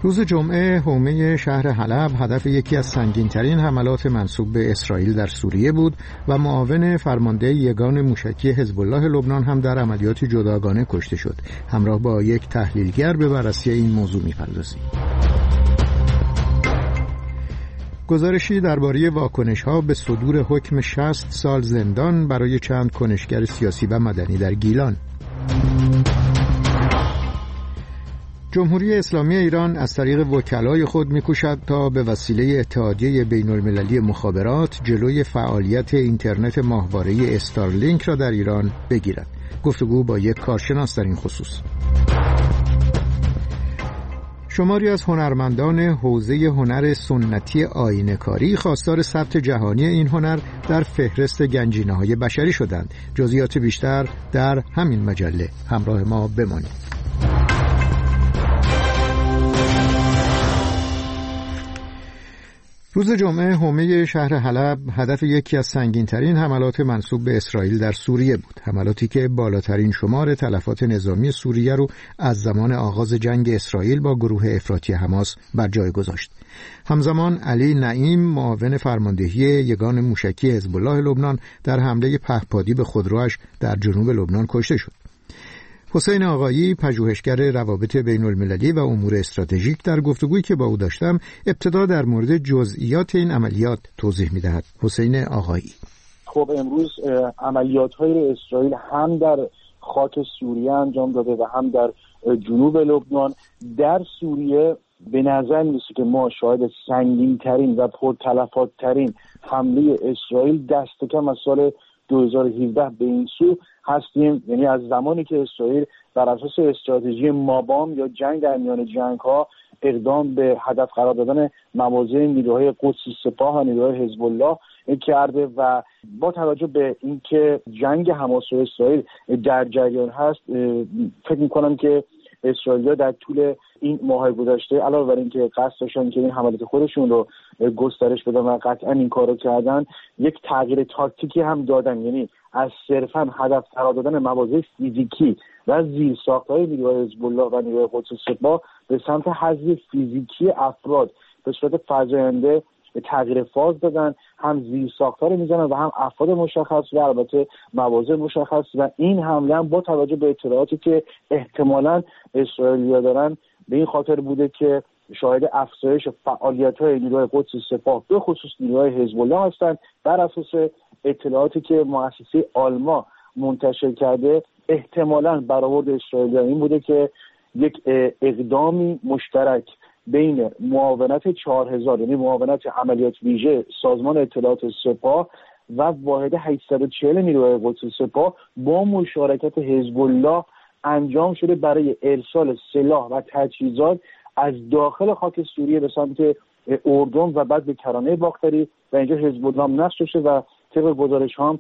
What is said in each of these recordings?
روز جمعه حومه شهر حلب هدف یکی از سنگین‌ترین حملات منسوب به اسرائیل در سوریه بود و معاون فرمانده یگان موشکی حزب الله لبنان هم در عملیاتی جداگانه کشته شد. همراه با یک تحلیلگر به بررسی این موضوع می‌پردازیم. گزارشی درباره واکنش‌ها به صدور حکم 60 سال زندان برای چند کنشگر سیاسی و مدنی در گیلان. جمهوری اسلامی ایران از طریق وکلای خود می‌کوشد تا به وسیله اتحادیه بین‌المللی مخابرات جلوی فعالیت اینترنت ماهواره‌ای استارلینک را در ایران بگیرد. گفتگو با یک کارشناس در این خصوص. شماری از هنرمندان حوزه هنر سنتی آینه‌کاری خواستار ثبت جهانی این هنر در فهرست گنجینه‌های بشری شدند. جزئیات بیشتر در همین مجله. همراه ما بمانید. روز جمعه حومه شهر حلب هدف یکی از سنگین‌ترین حملات منسوب به اسرائیل در سوریه بود. حملاتی که بالاترین شمار تلفات نظامی سوریه رو از زمان آغاز جنگ اسرائیل با گروه افراطی حماس بر جای گذاشت. همزمان علی نعیم معاون فرماندهی یگان موشکی حزب الله لبنان در حمله پهپادی به خودروش در جنوب لبنان کشته شد. حسین آقایی پژوهشگر روابط بین المللی و امور استراتژیک در گفتگویی که با او داشتم ابتدا در مورد جزئیات این عملیات توضیح می‌دهد. حسین آقایی: خب امروز عملیات‌های اسرائیل هم در خاک سوریه انجام داده و هم در جنوب لبنان. در سوریه به نظر می‌رسه که ما شاهد سنگین‌ترین و پرتلفات‌ترین حمله اسرائیل دست کم از سال 2017 به این سو هستیم. یعنی از زمانی که اسرائیل بر اساس استراتژی مابام یا جنگ در میان جنگ‌ها اقدام به هدف قرار دادن مواضع نیروهای قدس سپاه و نیروهای حزب الله کرده و با توجه به اینکه جنگ حماس و اسرائیل در جریان هست، فکر می‌کنم که اسرائیلی‌ها در طول این ماه گذشته علاوه بر اینکه قصد داشتن که این حملات خودشون رو گسترش بدن و قطعا این کارو کردن، یک تغییر تاکتیکی هم دادن. یعنی از صرفاً هدف قرار دادن مواضع فیزیکی و زیرساخت‌های نیروهای حزب الله و نیروهای قدس سپاه به سمت حذف فیزیکی افراد به صورت فزاینده تغییر فاز دادن. هم زیرساخت‌ها رو میزنن و هم افراد مشخص و البته مواضع مشخص. و این حمله هم با توجه به اطلاعاتی که احتمالاً اسرائیلی‌ها دارن به این خاطر بوده که شاهد افزایش فعالیت‌های نیروهای قدس سپاه به خصوص نیروهای حزب الله هستند. بر اساس اطلاعاتی که مؤسسه آلما منتشر کرده، احتمالاً برآورد اسرائیلی‌ها این بوده که یک اقدامی مشترک بین معاونت 4000 یعنی معاونت عملیات ویژه سازمان اطلاعات سپاه و واحد 840 نیروهای قدس سپاه با مشارکت حزب الله انجام شده برای ارسال سلاح و تجهیزات از داخل خاک سوریه به سمت اردن و بعد به کرانه باختری و اینجا حزب الله هم نقش داشته و طبق گزارش هم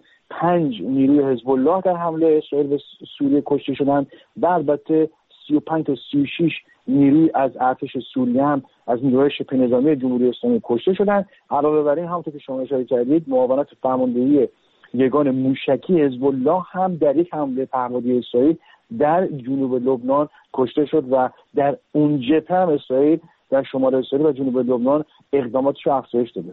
5 نیروی حزب الله در حمله اسرائیل به سوریه کشته شدند و البته 35 تا 36 نیروی از ارتش سوریه هم از نیروهای شبه نظامی جمهوری اسلامی کشته شدند. علاوه بر این همونطور که شما اشاره کردید معاونت فرماندهی یگان موشکی حزب الله هم در یک حمله پهپادی اسرائیل در جنوب لبنان کشته شد و در اون جبهه هم اسرائیل در شمال اسرائیل و جنوب لبنان اقداماتش رو افزایش داده.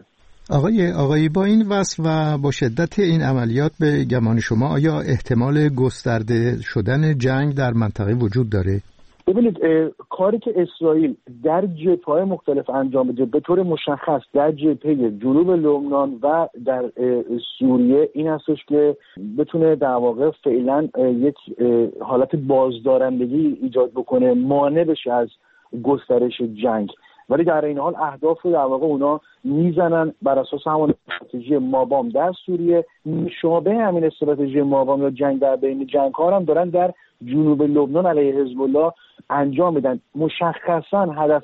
آقایی با این وصف و با شدت این عملیات به گمان شما آیا احتمال گسترده شدن جنگ در منطقه وجود داره؟ ببینید، کاری که اسرائیل در جبهه‌های مختلف انجام بده به طور مشخص در جبهه جنوب لبنان و در سوریه این هستش که بتونه در واقع فعلا یک حالت بازدارندگی ایجاد بکنه، مانع بشه از گسترش جنگ. ولی در این حال اهداف رو در واقع اونا میزنن بر اساس همون استراتژی مابام در سوریه. مشابه همین استراتژی مابام یا جنگ در بین جنگ‌ها هم دارن در جنوب لبنان علیه حزب الله انجام میدن. مشخصا هدف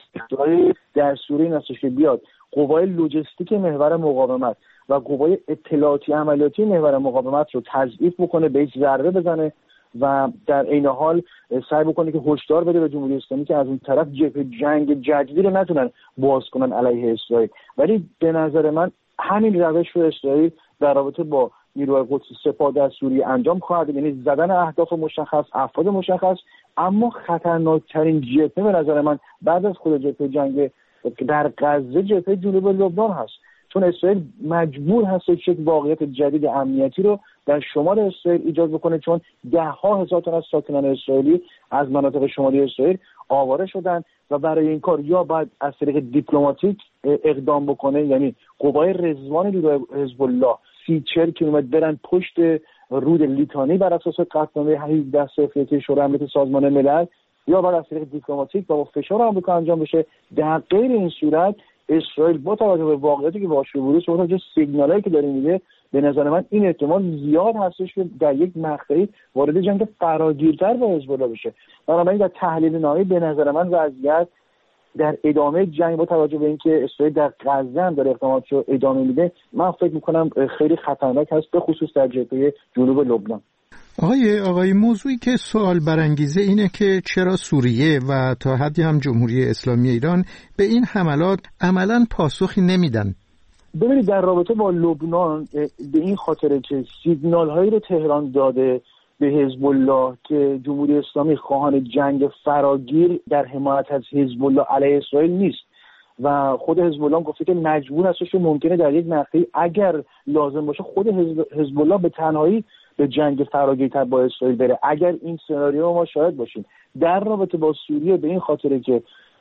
در سوریه این هستش که بیاد قوای لوجستیک محور مقاومت و قوای اطلاعاتی عملیاتی محور مقاومت رو تضعیف بکنه، بهش ضربه بزنه و در عین حال سعی بکنه که هشدار بده به جمهوری اسلامی که از اون طرف جبهه جنگ جدیدی رو نتونن باز کنن علیه اسرائیل. ولی به نظر من همین روش رو اسرائیل در رابطه با نیروهای قدس سپاه در سوریه انجام خواهد، یعنی زدن اهداف مشخص، افراد مشخص اما خطرناکترین جبهه به نظر من بعد از خود جبهه جنگ در غزه جبهه جنوب لبنان هست، چون اسرائیل مجبور هست یک واقعیت جدید امنیتی رو در شمال اسرائیل ایجاد بکنه، چون ده‌ها هزار تن از ساکنان اسرائیلی از مناطق شمالی اسرائیل آواره شدن و برای این کار یا باید از طریق دیپلماتیک اقدام بکنه، یعنی قوای رضوان نیروی حزب الله 30-40 کیلومتر برن پشت رود لیتانی بر اساس قطعنامه 1701 شورای امنیت سازمان ملل، یا باید از طریق دیپلماتیک با فشار آمریکا انجام بشه. در غیر این صورت اسرائیل با توجه به واقعیتی که باهاش روبروست و با توجه به سیگنالایی که داره میده، به نظر من این احتمال زیاد هستش که در یک مقطعی وارد جنگ فراگیرتر با حزب الله بشه. بنابراین در تحلیل نهایی به نظر من وضعیت در ادامه جنگ با توجه به اینکه اسرائیل در غزه هم داره اقداماتش رو ادامه میده، من فکر میکنم خیلی خطرناک هست، به خصوص در جبهه جنوب لبنان. آقای موضوعی که سوال برانگیزه اینه که چرا سوریه و تا حدی هم جمهوری اسلامی ایران به این حملات عملاً پاسخی نمیدن؟ ببینید در رابطه با لبنان به این خاطره که سیگنال هایی رو تهران داده به حزب الله که جمهوری اسلامی خواهان جنگ فراگیر در حمایت از حزب الله علیه اسرائیل نیست و خود حزب الله گفته که مجبور هستش که ممکنه در یک مقطعی اگر لازم باشه خود حزب الله به تنهایی به جنگ فراگیرتر با اسرائیل بره، اگر این سناریو ما شاهد باشیم. در رابطه با سوریه به این خاطره که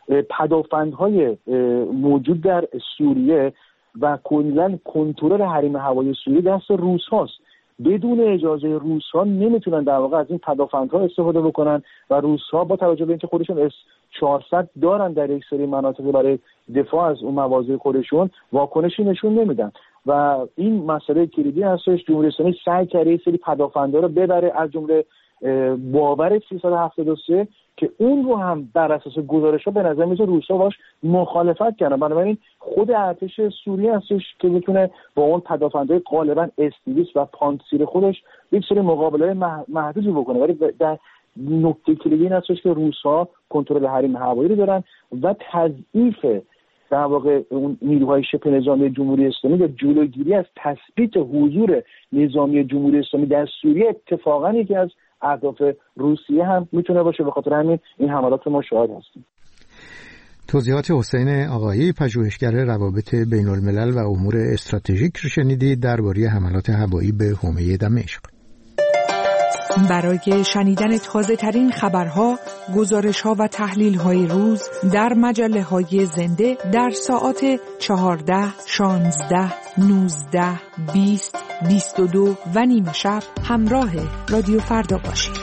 پدافندهای موجود در سوریه و کلاً کنترل حریم هوایی سوریه دست روس هاست. بدون اجازه روس ها نمیتونن در واقع از این پدافندها استفاده بکنن و روس ها با توجه به اینکه خودشون S-400 دارن در یک سری مناطق برای دفاع از اون مواضع خودشون، واکنشی نشون نمیدن و این مسئله کلیدی هستش. جمهوری اسلامی سعی کرده یک سری پدافندا رو ببره، از جمله باور 373 که اون رو هم بر اساس گزارش‌ها به نظر میاد روس‌ها باش مخالفت کردن. بنابراین خود ارتش سوریه هستش که میتونه با اون پدافندهای غالبا S-200 و پانتسیر خودش یک سری مقابله محدودی بکنه، ولی در نکته کلیدی این هستش که روس‌ها کنترل حریم هوایی رو دارن و تضعیف در واقع اون نیروهای شبه نظامی جمهوری اسلامی یا جلوگیری از تثبیت حضور نظامی جمهوری اسلامی در سوریه اتفاقا یکی از اهداف روسیه هم میتونه باشه. به خاطر همین این حملات ما شاهد هستیم. توضیحات حسین آقایی، پژوهشگر روابط بین الملل و امور استراتژیک رو شنیدید درباره حملات هوایی به حومه دمشق. برای شنیدن تازه ترین خبرها، گزارش‌ها و تحلیل‌های روز در مجله‌های زنده در ساعات 14، 16، 19، 20، 22 و نیم شب همراه رادیو فردا باشید.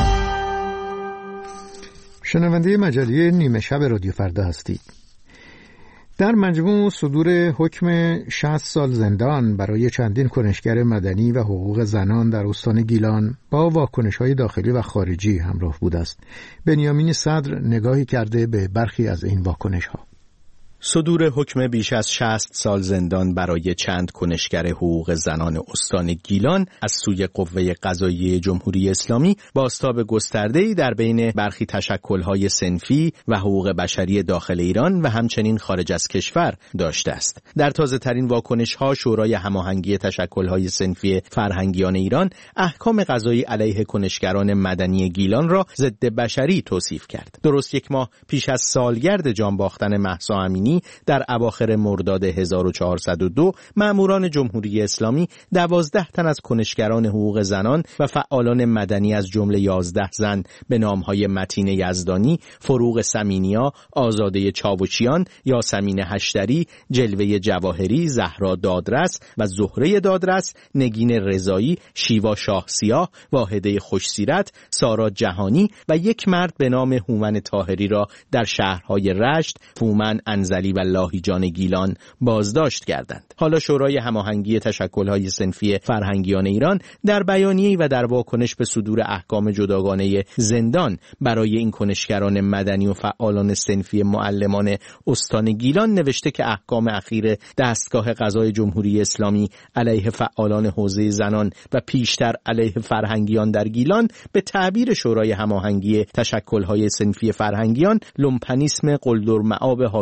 شنونده مجله نیمه شب رادیو فردا هستید. در مجموع صدور حکم 60 سال زندان برای چندین کنشگر مدنی و حقوق زنان در استان گیلان با واکنش‌های داخلی و خارجی همراه بوده است. بنیامین صدر نگاهی کرده به برخی از این واکنش‌ها. صدور حکم بیش از 60 سال زندان برای چند کنشگر حقوق زنان استان گیلان از سوی قوه قضاییه جمهوری اسلامی بازتاب گسترده‌ای در بین برخی تشکل‌های صنفی و حقوق بشری داخل ایران و همچنین خارج از کشور داشته است. در تازه‌ترین واکنش‌ها شورای هماهنگی تشکل‌های صنفی فرهنگیان ایران احکام قضایی علیه کنشگران مدنی گیلان را ضد بشری توصیف کرد. درست یک ماه پیش از سالگرد جان باختن مهسا امینی در اواخر مرداد 1402 مأموران جمهوری اسلامی 12 تن از کنشگران حقوق زنان و فعالان مدنی از جمله 11 زن به نامهای متین یزدانی، فروغ سمینیا، آزاده چاوچیان، یاسمین هشتری، جلوه جواهری، زهرا دادرس و زهره دادرس، نگین رضایی، شیوا شاه سیاه، واحده خوشسیرت، سارا جهانی و یک مرد به نام هومن طاهری را در شهرهای رشت، فومن، انزلی و لاهیجان گیلان بازداشت کردند. حالا شورای هماهنگی تشکل‌های صنفی فرهنگیان ایران در بیانیه‌ای و در واکنش به صدور احکام جداگانه زندان برای این کنشگران مدنی و فعالان صنفی معلمان استان گیلان نوشته که احکام اخیر دستگاه قضای جمهوری اسلامی علیه فعالان حوزه زنان و پیشتر علیه فرهنگیان در گیلان به تعبیر شورای هماهنگی تشکل‌های صنفی فرهنگیان لومپنیسم قلدرمآب حاکمیت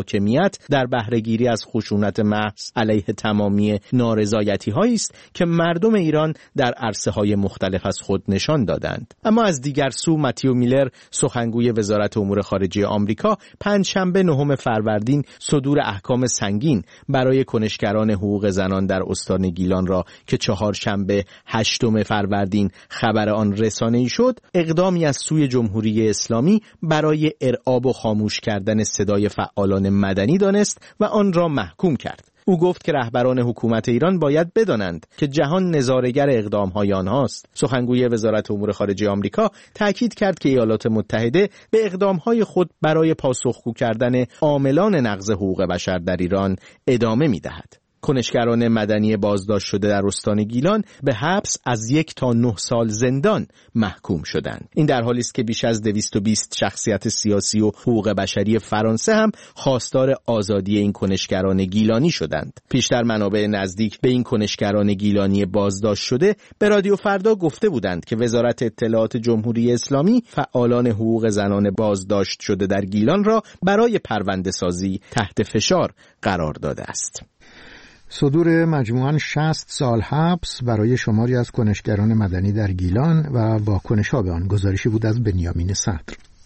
حکومت در بهره‌گیری از خشونت محض علیه تمامی نارضایتی‌هایی است که مردم ایران در عرصه‌های مختلف از خود نشان دادند. اما از دیگر سو متیو میلر، سخنگوی وزارت امور خارجه آمریکا، پنجشنبه 9 فروردین صدور احکام سنگین برای کنشگران حقوق زنان در استان گیلان را که چهارشنبه 8 فروردین خبر آن رسانه‌ای شد، اقدامی از سوی جمهوری اسلامی برای ارعاب و خاموش کردن صدای فعالان مدنی دانست و آن را محکوم کرد. او گفت که رهبران حکومت ایران باید بدانند که جهان نظاره‌گر اقدام‌های آنهاست. سخنگوی وزارت امور خارجه آمریکا تاکید کرد که ایالات متحده به اقدام‌های خود برای پاسخگو کردن عاملان نقض حقوق بشر در ایران ادامه می‌دهد. کنشگران مدنی بازداشت شده در استان گیلان به حبس از 1 تا 9 سال زندان محکوم شدند. این در حالی است که بیش از 220 شخصیت سیاسی و حقوق بشری فرانسه هم خواستار آزادی این کنشگران گیلانی شدند. پیشتر منابع نزدیک به این کنشگران گیلانی بازداشت شده به رادیو فردا گفته بودند که وزارت اطلاعات جمهوری اسلامی فعالان حقوق زنان بازداشت شده در گیلان را برای پرونده سازی تحت فشار قرار داده است. صدور مجموعاً 60 سال حبس برای شماری از کنشگران مدنی در گیلان و واکنش‌ها به آن، گزارشی بود از بنیامین صدر.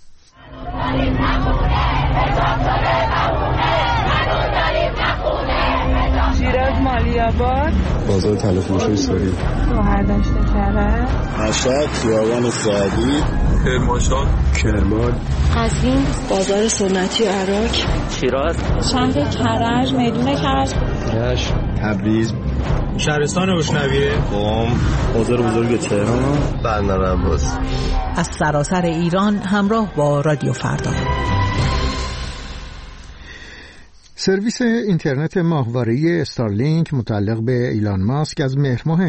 شیراز مالی‌آباد، بازار طلافروشی ساری، شهردشت کرج، مشهد، خیابان سعدی، کرمانشاه، کرمان، قزوین، بازار سنتی عراق، شیراز، شهر کرج، میدون کرج، رشت، تبریز، شهرستان روشنویه، قم، بازار بزرگ تهران، بندر عباس. از سراسر ایران همراه با رادیو فردا. سرویس اینترنت ماهواره‌ای استارلینک متعلق به ایلان ماسک از مهر ماه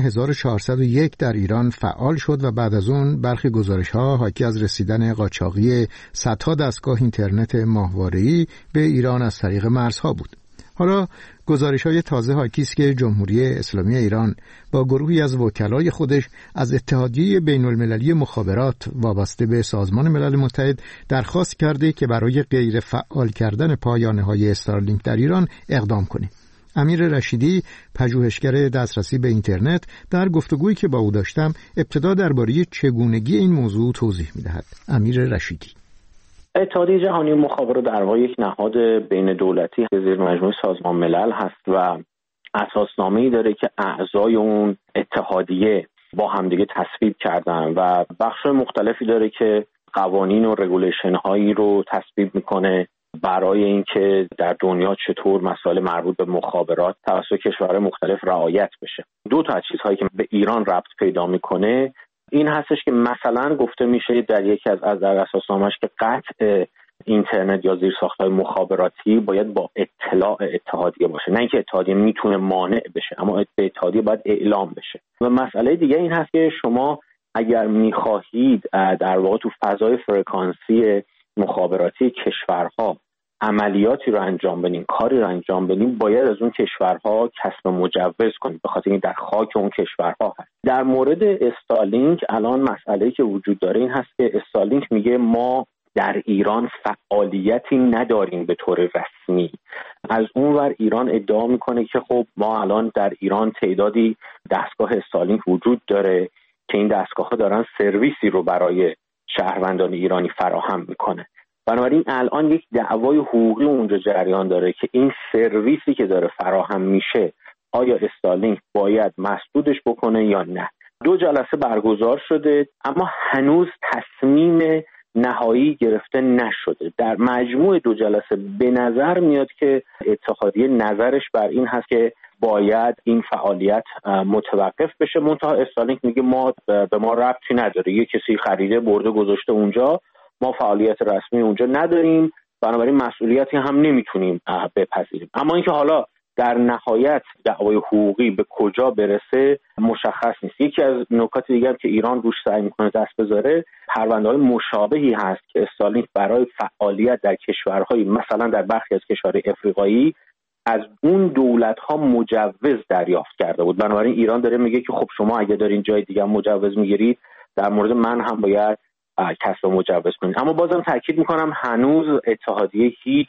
1401 در ایران فعال شد و بعد از اون برخی گزارش‌ها حاکی از رسیدن قاچاقی صدها دستگاه اینترنت ماهواره‌ای به ایران از طریق مرزها بود. حالا گزارش‌های تازه حاکی است که جمهوری اسلامی ایران با گروهی از وکلای خودش از اتحادیه بین‌المللی مخابرات وابسته به سازمان ملل متحد درخواست کرده که برای غیر فعال کردن پایانه‌های استارلینک در ایران اقدام کنه. امیر رشیدی، پژوهشگر دسترسی به اینترنت، در گفتگویی که با او داشتم ابتدا درباره چگونگی این موضوع توضیح می‌دهد. امیر رشیدی: اتحادیه جهانی مخابرات در واقع یک نهاد بین دولتی زیر مجموعه سازمان ملل هست و اساسنامه‌ای داره که اعضای اون اتحادیه با همدیگه تصویب کردن و بخش‌های مختلفی داره که قوانین و رگولیشن هایی رو تصویب میکنه برای اینکه در دنیا چطور مسائل مربوط به مخابرات توسط کشورهای مختلف رعایت بشه. دو تا از چیزهایی که به ایران ربط پیدا میکنه این هستش که مثلا گفته میشه در یکی از در اساسنامه‌اش که قطع اینترنت یا زیرساخت‌های مخابراتی باید با اطلاع اتحادیه باشه، نه اینکه اتحادیه میتونه مانع بشه، اما اتحادیه باید اعلام بشه. و مسئله دیگه این هست که شما اگر میخواهید در واقع تو فضای فرکانسی مخابراتی کشورها عملیاتی رو انجام بدین، کاری رو انجام بدین، باید از اون کشورها کسب مجوز کنید، به خاطر اینکه در خاک اون کشورها هست. در مورد استارلینک الان مسئله‌ای که وجود داره این هست که استارلینک میگه ما در ایران فعالیتی نداریم به طور رسمی. از اونور ایران ادعا میکنه که خب ما الان در ایران تعدادی دستگاه استارلینک وجود داره که این دستگاه‌ها دارن سرویسی رو برای شهروندان ایرانی فراهم میکنه. بنابراین الان یک دعوای حقوقی اونجا جریان داره که این سرویسی که داره فراهم میشه آیا استارلینک باید مسدودش بکنه یا نه. 2 جلسه برگزار شده اما هنوز تصمیم نهایی گرفته نشده. در مجموع 2 جلسه به نظر میاد که اتحادیه نظرش بر این هست که باید این فعالیت متوقف بشه. منتها استارلینک میگه ما به ما ربطی نداره، یه کسی خریده برده گذاشته اونجا، ما فعالیت رسمی اونجا نداریم، بنابراین مسئولیتی هم نمیتونیم بپذیریم. اما اینکه حالا در نهایت دعوای حقوقی به کجا برسه مشخص نیست. یکی از نکات دیگه هم که ایران روش سعی میکنه دست بذاره، پرونده‌های مشابهی هست که استارلینک برای فعالیت در کشورهای مثلا در برخی از کشورهای افریقایی از اون دولت‌ها مجوز دریافت کرده بود. بنابراین ایران داره میگه که خب شما اگه دارین جای دیگه مجوز میگیرید، در مورد من هم باید کسب مجوز کنید. اما بازم تاکید میکنم هنوز اتحادیه هیچ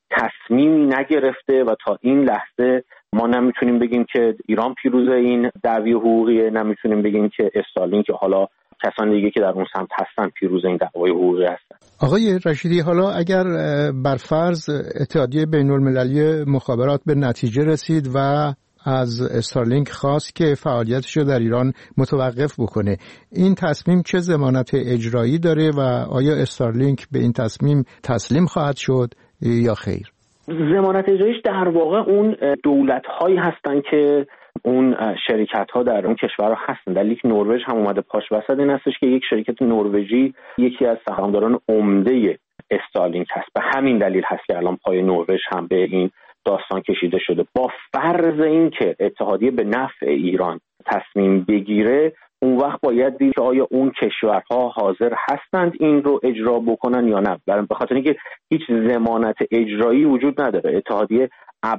تصمیمی نگرفته و تا این لحظه ما نمیتونیم بگیم که ایران پیروز این دعوی حقوقیه، نمیتونیم بگیم که استارلینک که حالا کسان دیگه که در اون سمت هستن پیروز این دعوای حقوقی هستن. آقای رشیدی، حالا اگر بر فرض اتحادیه بین‌المللی مخابرات به نتیجه رسید و از استارلینک خواست که فعالیتش رو در ایران متوقف بکنه، این تصمیم چه ضمانت اجرایی داره و آیا استارلینک به این تصمیم تسلیم خواهد شد یا خیر؟ ضمانت اجراییش در واقع اون دولت‌هایی هستن که اون شرکت‌ها در اون کشورها هستن. در لیک نروژ هم اومده پاش وسط این هستش که یک شرکت نروژی یکی از سهامداران عمده استارلینک هست. به همین دلیل هست که الان پای نروژ هم به این داستان کشیده شده. با فرض این که اتحادیه به نفع ایران تصمیم بگیره، اون وقت باید دید که آیا اون کشورها حاضر هستند این رو اجرا بکنن یا نه. به خاطر اینکه هیچ ضمانت اجرایی وجود نداره. اتحادیه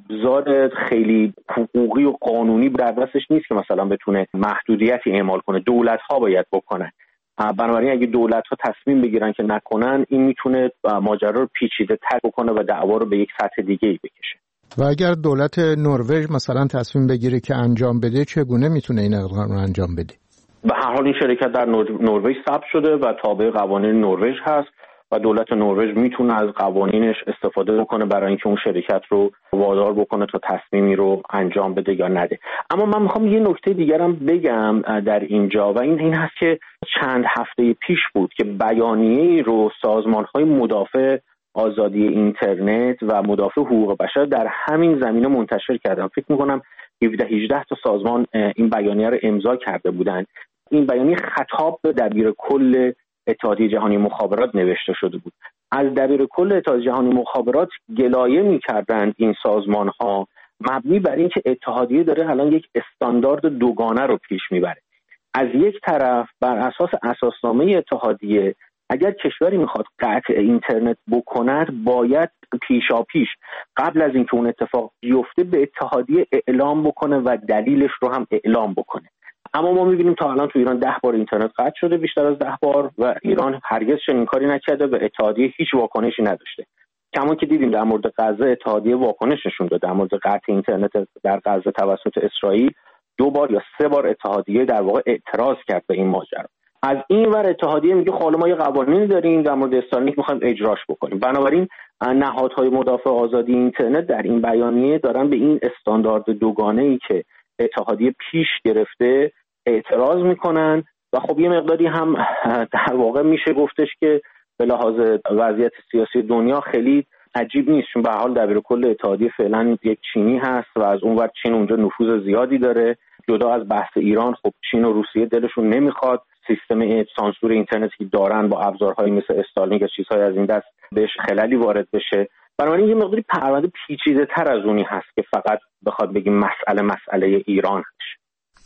ابزار خیلی حقوقی و قانونی در دستش نیست که مثلا بتونه محدودیتی اعمال کنه. دولت‌ها باید بکنن. بنابراین اگه دولت‌ها تصمیم بگیرن که نکنن، این میتونه ماجرا رو پیچیده‌تر بکنه و دعوا رو به یک سطح دیگه‌ای بکشه. و اگر دولت نروژ مثلا تصمیم بگیره که انجام بده، چگونه میتونه این اقدام رو انجام بده؟ به هر حال این شرکت در نروژ ثبت شده و تابع قوانین نروژ هست و دولت نروژ میتونه از قوانینش استفاده بکنه برای اینکه اون شرکت رو وادار بکنه تا تصمیمی رو انجام بده یا نده. اما من میخوام یه نکته دیگرم بگم در اینجا و این هست که چند هفته پیش بود که بیانیه‌ای رو سازمان‌های مدافع آزادی اینترنت و مدافع حقوق بشر در همین زمینه منتشر کردن. فکر میکنم 17-18 تا سازمان این بیانیه رو امضا کرده بودند. این بیانیه خطاب به دبیرکل اتحادیه جهانی مخابرات نوشته شده بود. از دبیرکل اتحادیه جهانی مخابرات گلایه می‌کردند این سازمان‌ها مبنی بر این که اتحادیه داره الان یک استاندارد دوگانه رو پیش میبره. از یک طرف بر اساس اساسنامه اتحادیه اگر کشوری میخواد قطع اینترنت بکند، باید پیشاپیش قبل از اینکه اون اتفاق بیفته به اتحادیه اعلام بکنه و دلیلش رو هم اعلام بکنه. اما ما میبینیم تا الان تو ایران 10 بار اینترنت قطع شده، بیشتر از 10 بار، و ایران هرگز چنین کاری نکرده و اتحادیه هیچ واکنشی نداشته. کما که دیدیم در مورد غزه اتحادیه واکنش نشون داد. در مورد قطع اینترنت در غزه توسط اسرائیل 2 بار یا 3 بار اتحادیه در واقع اعتراض کرد به این ماجرا. از این ور اتحادیه میگه خب ما یه قوانینی داریم در مورد استارلینک میخوایم اجراش بکنیم. بنابراین نهادهای مدافع آزادی اینترنت در این بیانیه دارن به این استاندارد دوگانه‌ای که اتحادیه پیش گرفته اعتراض میکنن و خب یه مقداری هم در واقع میشه گفتش که به لحاظ وضعیت سیاسی دنیا خیلی عجیب نیست، چون به هر حال دبیرکل اتحادیه فعلا یک چینی هست و از اون ور چین اونجا نفوذ زیادی داره. جدا از بحث ایران، خب چین و روسیه دلشون نمیخواد سیستم سانسور اینترنتی که دارن با ابزارهای مثل استارلینک و چیزهای از این دست بهش خللی وارد بشه. بنابراین یه مقداری پرونده پیچیده‌تر از اونی هست که فقط بخواد بگیم مسئله ایران هست.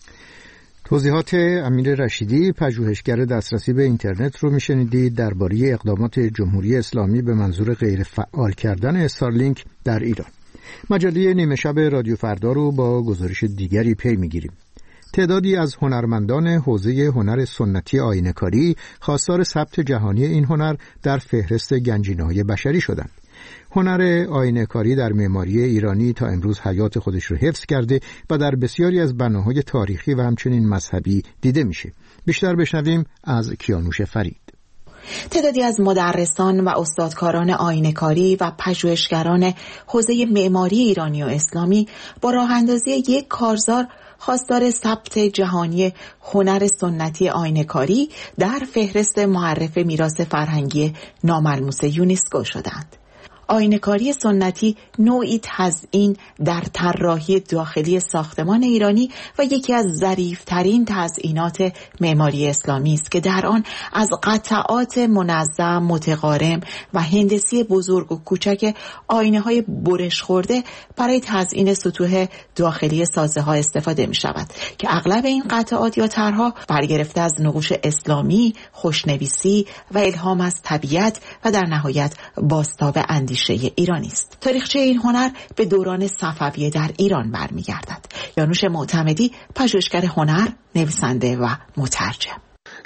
توضیحات امیر رشیدی، پژوهشگر دسترسی به اینترنت رو میشنیدید درباره اقدامات جمهوری اسلامی به منظور غیر فعال کردن استارلینک در ایران. مجله نیمه شب رادیو فردا رو با گزارش دیگری پی میگیریم. تعدادی از هنرمندان حوزه هنر سنتی آینه‌کاری خواستار ثبت جهانی این هنر در فهرست گنجینه‌های بشری شدند. هنر آینه‌کاری در معماری ایرانی تا امروز حیات خودش رو حفظ کرده و در بسیاری از بناهای تاریخی و همچنین مذهبی دیده میشه. بیشتر بشنویم از کیانوش فرید. تعدادی از مدرسان و استادکاران آینه‌کاری و پژوهشگران حوزه معماری ایرانی و اسلامی با راه اندازی یک کارزار خواستار ثبت جهانی هنر سنتی آینه‌کاری در فهرست معرف میراث فرهنگی ناملموس یونسکو شدند. آینه‌کاری سنتی نوعی تزیین در طراحی داخلی ساختمان ایرانی و یکی از ظریف‌ترین تزیینات معماری اسلامی است که در آن از قطعات منظم، متقارن و هندسی بزرگ و کوچک آینه‌های برش خورده برای تزیین سطوح داخلی سازه‌ها استفاده می‌شود که اغلب این قطعات یا طرح‌ها برگرفته از نقوش اسلامی، خوشنویسی و الهام از طبیعت و در نهایت بازتاب اندیشه ایرانی است. تاریخچه این هنر به دوران صفویه در ایران برمیگردد. یانوش معتمدی، پژوهشگر هنر، نویسنده و مترجم.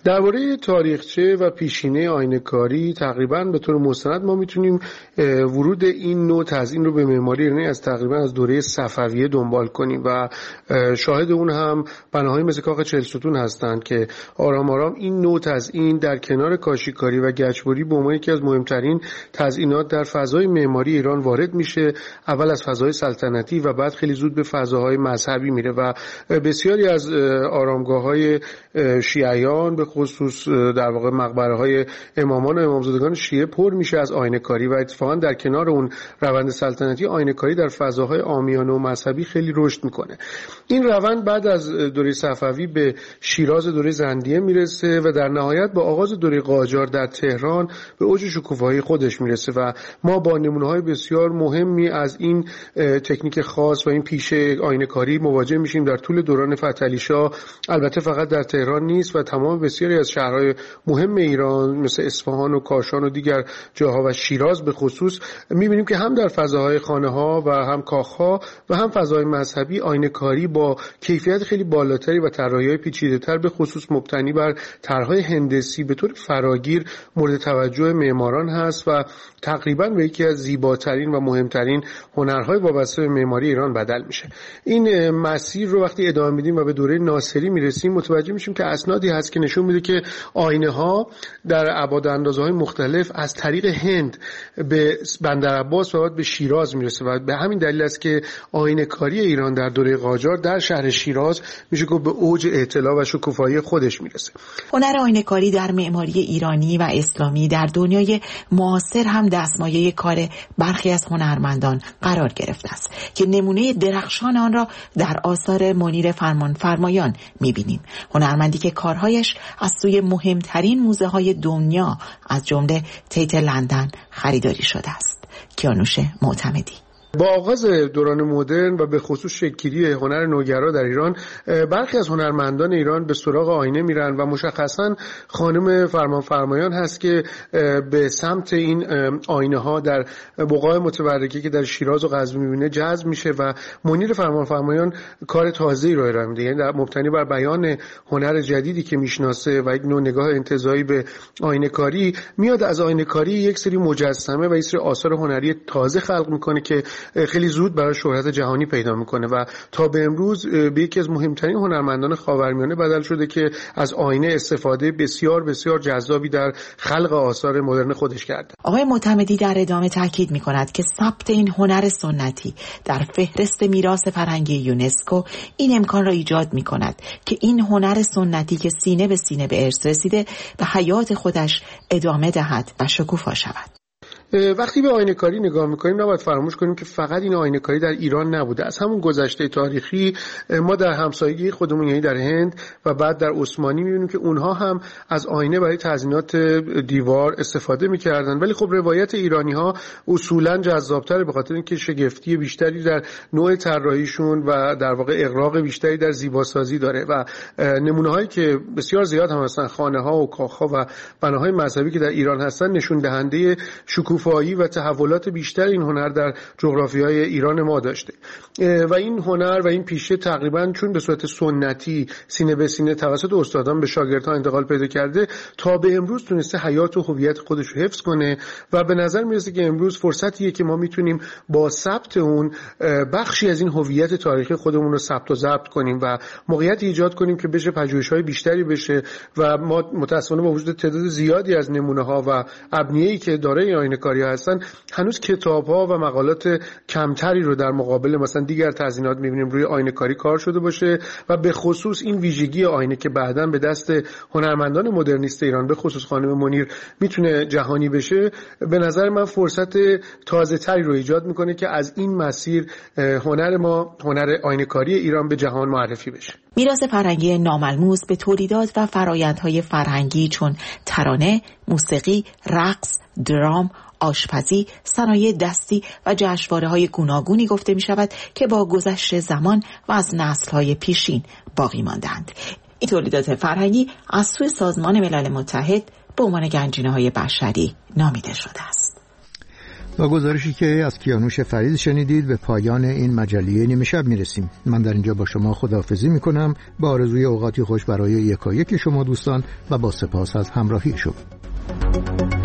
درباره تاریخچه و پیشینه آینه‌کاری تقریباً به طور مستند ما میتونیم ورود این نوع تزیین رو به معماری ایرانی از تقریباً از دوره صفویه دنبال کنیم و شاهد اون هم بناهای مثل کاخ چهلستون هستند که آرام آرام این نوع تزیین در کنار کاشیکاری و گچبری به عنوان یکی از مهمترین تزیینات در فضای معماری ایران وارد میشه. اول از فضای سلطنتی و بعد خیلی زود به فضاهای مذهبی میره و بسیاری از آرامگاه‌های شیعیان به خصوص در واقع مقبره‌های امامان و امامزادگان شیعه پر میشه از آینه‌کاری و اتفاقا در کنار اون روند سلطنتی آینه‌کاری در فضاهای عامیانه و مذهبی خیلی رشد میکنه. این روند بعد از دوره صفوی به شیراز دوره زندیه میرسه و در نهایت با آغاز دوره قاجار در تهران به اوج شکوفایی خودش میرسه و ما با نمونه‌های بسیار مهمی از این تکنیک خاص و این پیشه آینه‌کاری مواجه میشیم در طول دوران فتحعلی‌شاه. البته فقط در تهران نیست و تمام بسیاری از شهرهای مهم ایران مثل اصفهان و کاشان و دیگر جاها و شیراز به خصوص می‌بینیم که هم در فضاهای خانه‌ها و هم کاخ‌ها و هم فضای مذهبی آینه‌کاری با کیفیت خیلی بالاتری و طراحی‌های پیچیده‌تر به خصوص مبتنی بر طرح‌های هندسی به طور فراگیر مورد توجه معماران هست و تقریباً به یکی از زیباترین و مهمترین هنرهای وابسته به معماری ایران بدل میشه. این مسیر رو وقتی ادامه میدیم و به دوره ناصری میرسیم متوجه میشیم که اسنادی هست که نشون میده که آینه‌ها در ابعاد اندازه‌های مختلف از طریق هند به بندرعباس و بعد به شیراز میرسه و به همین دلیل است که آینه‌کاری ایران در دوره قاجار در شهر شیراز میشه که به اوج اطلاع و شکوفایی خودش میرسه. هنر آینه‌کاری در معماری ایرانی و اسلامی در دنیای معاصر هم دستمایه کار برخی از هنرمندان قرار گرفته است که نمونه درخشان آن را در آثار منیر فرمانفرمایان می‌بینیم. هنرمندی که کارهایش از سوی مهمترین موزه‌های دنیا از جمله تیت لندن خریداری شده است. کیانوش معتمدی. با آغاز دوران مدرن و به خصوص شکل‌گیری هنر نوگرا در ایران برخی از هنرمندان ایران به سراغ آینه میرن و مشخصاً خانم فرمانفرمایان هست که به سمت این آینه ها در بقاع متورکه که در شیراز و قزوین میبینه جذب میشه و منیر فرمانفرمایان کار تازه‌ای رو ارائه میده، یعنی مبتنی بر بیان هنر جدیدی که میشناسه و یک نوع نگاه انتزاعی به آینه کاری میاد. از آینه کاری یک سری مجسمه و یک سری آثار هنری تازه خلق میکنه که خیلی زود برای شهرت جهانی پیدا میکنه و تا به امروز به یکی از مهمترین هنرمندان خاورمیانه بدل شده که از آینه استفاده بسیار بسیار جذابی در خلق آثار مدرن خودش کرده. آقای معتمدی در ادامه تاکید میکند که ثبت این هنر سنتی در فهرست میراث فرهنگی یونسکو این امکان را ایجاد میکند که این هنر سنتی که سینه به سینه به ارث رسیده به حیات خودش ادامه دهد و شکوفا شود. وقتی به آینه‌کاری نگاه می‌کنیم نباید فراموش کنیم که فقط این آینه‌کاری در ایران نبوده. از همون گذشته تاریخی ما در همسایگی خودمون یعنی در هند و بعد در عثمانی می‌بینیم که اونها هم از آینه برای تزیینات دیوار استفاده می‌کردن، ولی خب روایت ایرانی‌ها اصولاً جذاب‌تره به خاطر اینکه شگفتی بیشتری در نوع طراحیشون و در واقع اغراق بیشتری در زیباسازی داره و نمونه‌هایی که بسیار زیاد هم هستن خانه‌ها و کاخ‌ها و بناهای مذهبی که در ایران هستن نشون دهنده شکوفایی و تحولات بیشتر این هنر در جغرافیای ایران ما داشته و این هنر و این پیشه تقریبا چون به صورت سنتی سینه به سینه توسط استادان به شاگردها انتقال پیدا کرده تا به امروز تونسته حیات و هویت خودش رو حفظ کنه و به نظر میرسه که امروز فرصتیه که ما میتونیم با ثبت اون بخشی از این هویت تاریخی خودمون رو ثبت و ضبط کنیم و موقعیت ایجاد کنیم که بشه پژوهش‌های بیشتری بشه و ما متأسفانه با وجود تعداد زیادی از نمونه‌ها و ابنیه‌ای که دارای آینه‌کاری هستن هنوز کتاب‌ها و مقالات کمتری رو در مقابل مثلا دیگر تزیینات می‌بینیم روی آینه‌کاری کار شده باشه و به خصوص این ویژگی آینه که بعداً به دست هنرمندان مدرنیست ایران به خصوص خانم منیر میتونه جهانی بشه، به نظر من فرصت تازه‌تری رو ایجاد میکنه که از این مسیر هنر ما، هنر آینه‌کاری ایران به جهان معرفی بشه. میراث فرهنگی ناملموس به تولیدات و فرآیندهای فرهنگی چون ترانه، موسیقی، رقص، درام، آشپزی، صنایع دستی و جشنواره‌های گوناگونی گفته می شود که با گذشت زمان و از نسل‌های پیشین باقی ماندند. این تولیدات فرهنگی از سوی سازمان ملل متحد به عنوان گنجینه‌های بشری نامیده شده است. با گزارشی که از کیانوش فرید شنیدید به پایان این مجله نیمه شب میرسیم. من در اینجا با شما خداحافظی میکنم با آرزوی اوقاتی خوش برای یکایک شما دوستان و با سپاس از همراهی شما.